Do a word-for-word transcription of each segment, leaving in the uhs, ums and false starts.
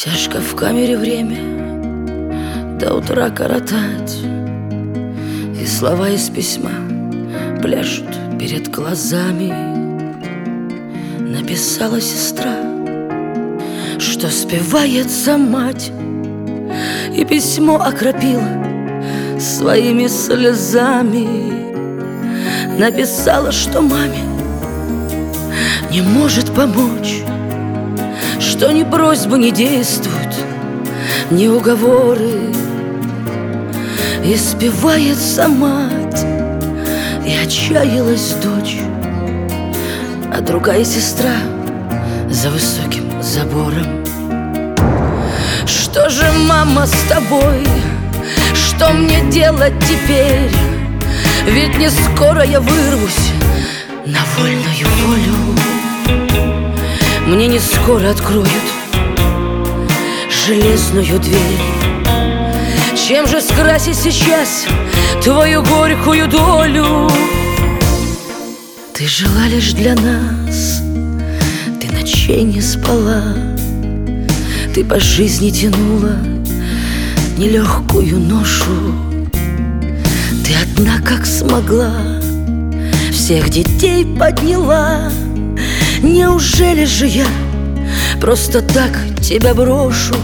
Тяжко в камере время до утра коротать, и слова из письма пляшут перед глазами. Написала сестра, что спевается мать, и письмо окропила своими слезами. Написала, что маме не может помочь, что ни просьбы не действуют, ни уговоры. И спивается мать, и отчаялась дочь, а другая сестра за высоким забором. Что же, мама, с тобой? Что мне делать теперь? Ведь не скоро я вырвусь на вольную волю. Мне не скоро откроют железную дверь. Чем же скрасить сейчас твою горькую долю? Ты жила лишь для нас, ты ночей не спала, ты по жизни тянула нелегкую ношу. Ты одна как смогла всех детей подняла. Неужели же я просто так тебя брошу?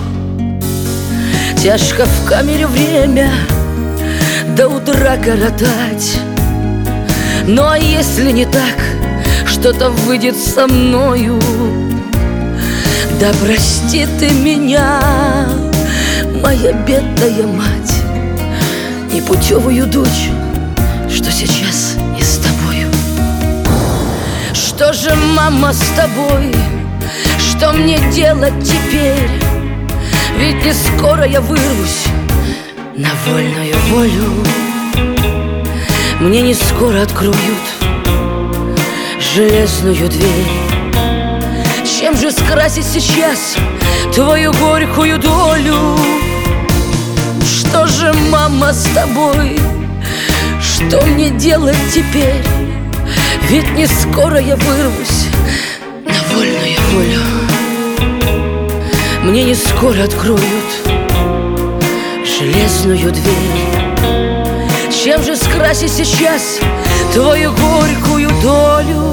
Тяжко в камере время до утра коротать. Ну а если не так, что-то выйдет со мною? Да прости ты меня, моя бедная мать, непутевую дочь, что сейчас не с тобою. Что же, мама, с тобой? Что мне делать теперь? Ведь не скоро я вырвусь на вольную волю. Мне не скоро откроют железную дверь. Чем же скрасить сейчас твою горькую долю? Что же, мама, с тобой? Что мне делать теперь? Ведь не скоро я вырвусь на вольную волю. Мне не скоро откроют железную дверь. Чем же скрасить сейчас твою горькую долю?